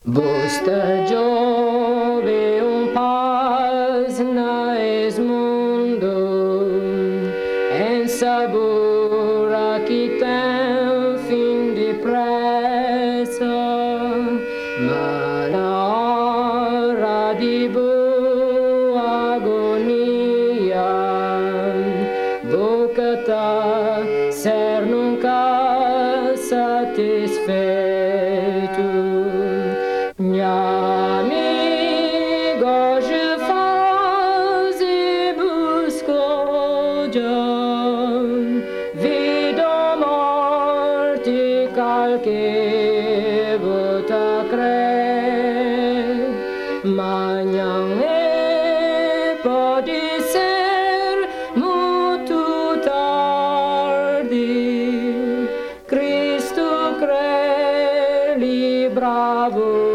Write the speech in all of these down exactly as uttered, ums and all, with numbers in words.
Busta Jove um paz nais mundo, em sabor que tem fim depressa, mas na hora de boa agonia, boca tá ser nunca satisfeito. Minha amiga, je faz e busco já vida morte qualquer bota crer. Manhã é pode ser muito tarde. Cristo crê li bravo.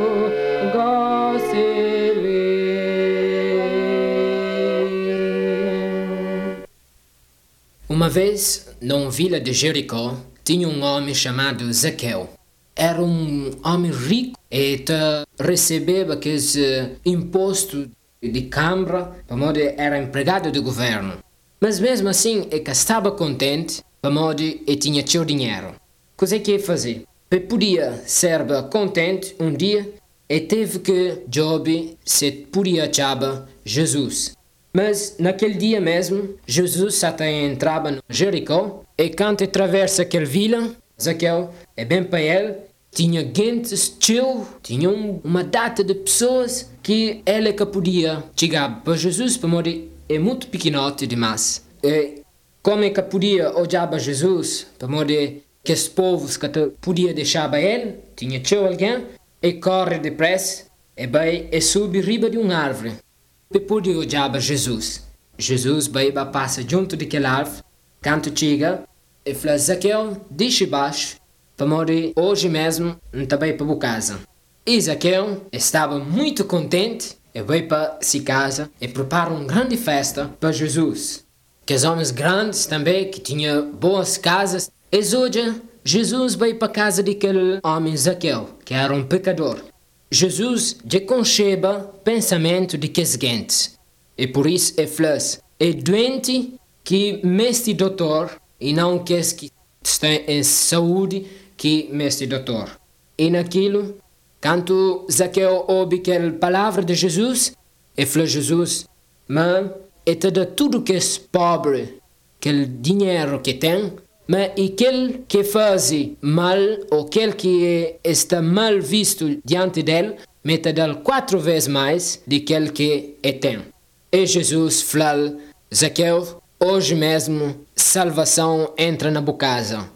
Uma vez, numa vila de Jericó, tinha um homem chamado Zaqueu. Era um homem rico e recebia aqueles impostos de câmara, para modo era empregado do governo. Mas mesmo assim, ele estava contente, para modo ele tinha seu dinheiro. O que é que ia fazer? Ele podia ser contente um dia e teve que Job se podia achar Jesus. Mas naquele dia mesmo, Jesus até entrava no Jericó e quando atravessa aquela vila, Zaqueu, é bem para ele, tinha gente chill, tinha um, uma data de pessoas que ele que podia chegar para Jesus, para modo é muito pequenote demais. E como é que podia olhar para Jesus, para modo que os povos que podia deixar para ele, tinha chill alguém, e corre depressa e vai e sube riba de uma árvore. E podia olhar para Jesus. Jesus vai para passa junto daquela árvore, quando chega, e fala, Zaqueu, deixa baixo, para morrer hoje mesmo, não está bem para a casa. E Zaqueu estava muito contente, e vai para sua casa, e prepara uma grande festa para Jesus. Que os homens grandes também, que tinham boas casas, e hoje, Jesus vai para a casa daquele homem Zaqueu, que era um pecador. Jesus já conceba pensamento de que é seguinte, e por isso é fala, é doente que mestre doutor, e não que que está em saúde que mestre doutor. E naquilo, quando Zaqueu ouve aquela palavra de Jesus, e fala Jesus, mas é de tudo que é pobre, aquele dinheiro que tem, mas aquele que faz mal, ou aquele que está mal visto diante dele, mete dele quatro vezes mais do que aquele que é tem. E Jesus fala, Zaqueu, hoje mesmo, salvação entra na tua casa.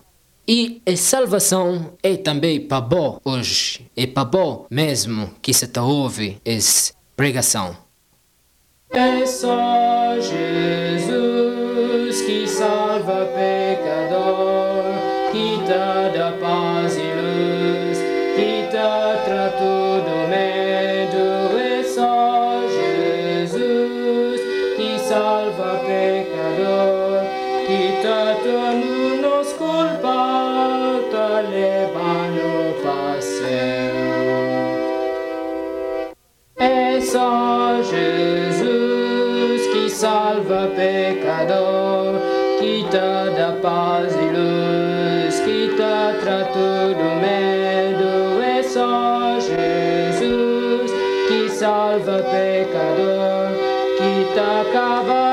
E a salvação é também para bom hoje, é para bom mesmo que se te ouve essa pregação. É só Jesus que salva pecador, que te dá paz e luz, que te trata do medo. É só Jesus que salva pecador, que te torna nos culpa, te leva no passeio. É só Jesus que salva pecador, que te dá paz e luz, que te trata do medo. É só Jesus que salva pecador, que te acaba